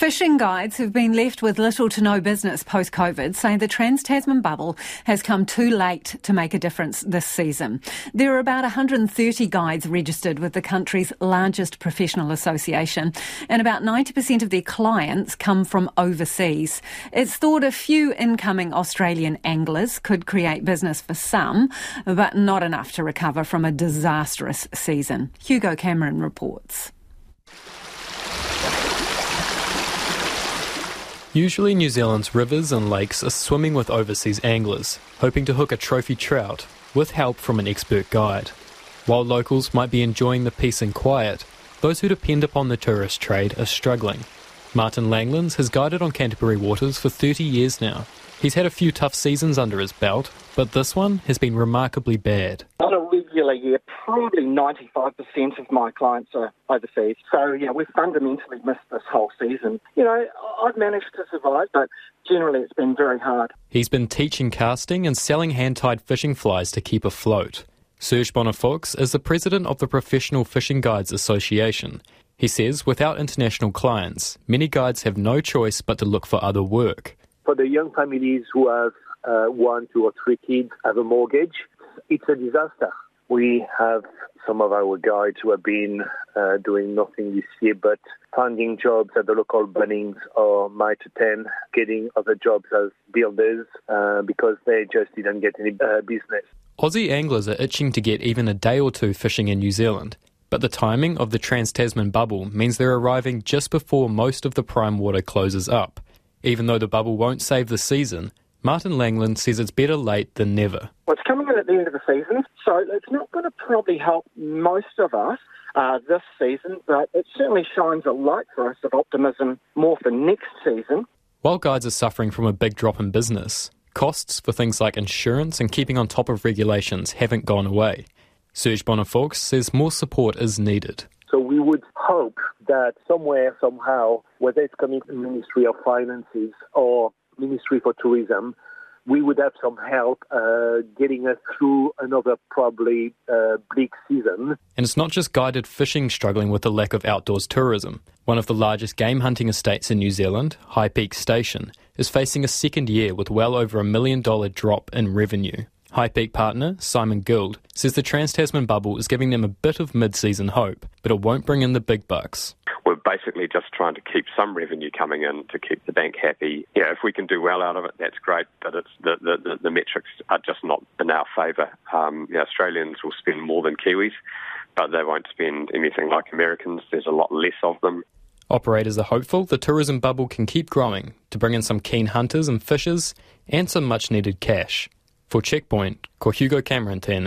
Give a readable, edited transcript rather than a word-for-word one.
Fishing guides who've been left with little to no business post-COVID say the Trans-Tasman bubble has come too late to make a difference this season. There are about 130 guides registered with the country's largest professional association, and about 90% of their clients come from overseas. It's thought a few incoming Australian anglers could create business for some, but not enough to recover from a disastrous season. Hugo Cameron reports. Usually New Zealand's rivers and lakes are swimming with overseas anglers, hoping to hook a trophy trout, with help from an expert guide. While locals might be enjoying the peace and quiet, those who depend upon the tourist trade are struggling. Martin Langlands has guided on Canterbury waters for 30 years now. He's had a few tough seasons under his belt, but this one has been remarkably bad. On a regular year, probably 95% of my clients are overseas. So, we've fundamentally missed this whole season. I've managed to survive, but generally it's been very hard. He's been teaching casting and selling hand-tied fishing flies to keep afloat. Serge Bonifaux is the president of the Professional Fishing Guides Association. He says without international clients, many guides have no choice but to look for other work. For the young families who have 1, 2 or 3 kids, have a mortgage, it's a disaster. We have some of our guides who have been doing nothing this year but finding jobs at the local Bunnings or Mitre 10, getting other jobs as builders because they just didn't get any business. Aussie anglers are itching to get even a day or two fishing in New Zealand, but the timing of the Trans-Tasman bubble means they're arriving just before most of the prime water closes up. Even though the bubble won't save the season, Martin Langland says it's better late than never. Well, it's coming in at the end of the season, so it's not going to probably help most of us this season, but it certainly shines a light for us of optimism more for next season. While guides are suffering from a big drop in business, costs for things like insurance and keeping on top of regulations haven't gone away. Serge Bonifaux says more support is needed. So we would hope that somewhere, somehow, whether it's coming from the Ministry of Finances or Ministry for Tourism, we would have some help getting us through another probably bleak season. And it's not just guided fishing struggling with the lack of outdoors tourism. One of the largest game hunting estates in New Zealand, High Peak Station, is facing a second year with well over $1 million drop in revenue. High Peak partner Simon Guild says the Trans-Tasman bubble is giving them a bit of mid-season hope, but it won't bring in the big bucks. We're basically just trying to keep some revenue coming in to keep the bank happy. If we can do well out of it, that's great, but it's the metrics are just not in our favour. Australians will spend more than Kiwis, but they won't spend anything like Americans. There's a lot less of them. Operators are hopeful the tourism bubble can keep growing to bring in some keen hunters and fishers and some much-needed cash. For Checkpoint, ko Hugo Cameron tēnā.